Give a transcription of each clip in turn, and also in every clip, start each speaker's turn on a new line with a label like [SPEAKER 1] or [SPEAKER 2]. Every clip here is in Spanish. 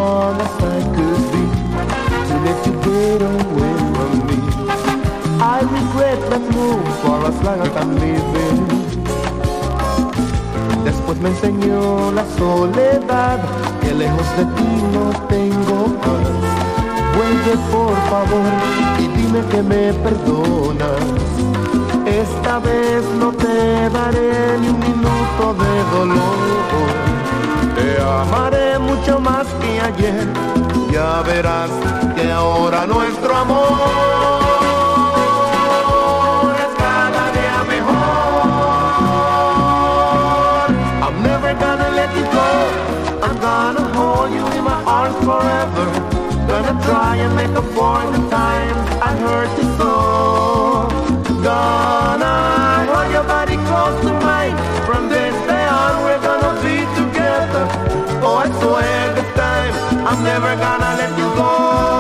[SPEAKER 1] strong as I could be to let you get away from me. I regret that move for as long as I'm living. Después me enseñó la soledad, que lejos de ti no tengo paz. Vuelve por favor y dime que me perdonas. Esta vez no te daré ni un minuto de dolor. Te amaré mucho más que ayer. Ya verás que ahora nuestro amor es cada día mejor. I'm never gonna let you go. I'm gonna hold you in my arms forever. Gonna try and make up for the times I hurt you so. Gonna hold your body close to mine. From this day on we're gonna be together. Oh, I swear this time I'm never gonna let you go.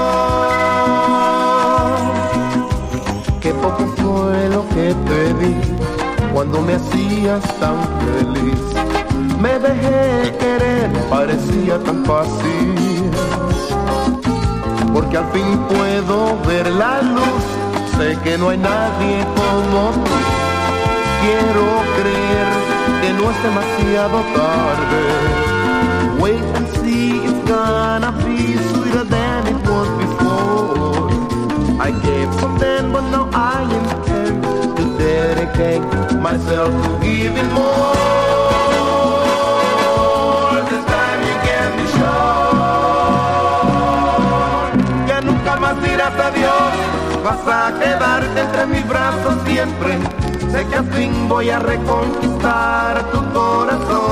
[SPEAKER 1] Qué poco fue lo que te di cuando me hacías tan feliz. Me dejé querer, parecía tan fácil. Porque al fin puedo ver la luz. Sé que no hay nadie como tú. Quiero creer que no es demasiado tarde. Wait and see, it's gonna be sweeter than it was before. I gave some then, but now I intend to dedicate myself to giving more. This time you can be sure que nunca más dirás adiós. Vas a quedarte entre mis brazos siempre. Sé que al fin voy a reconquistar tu corazón.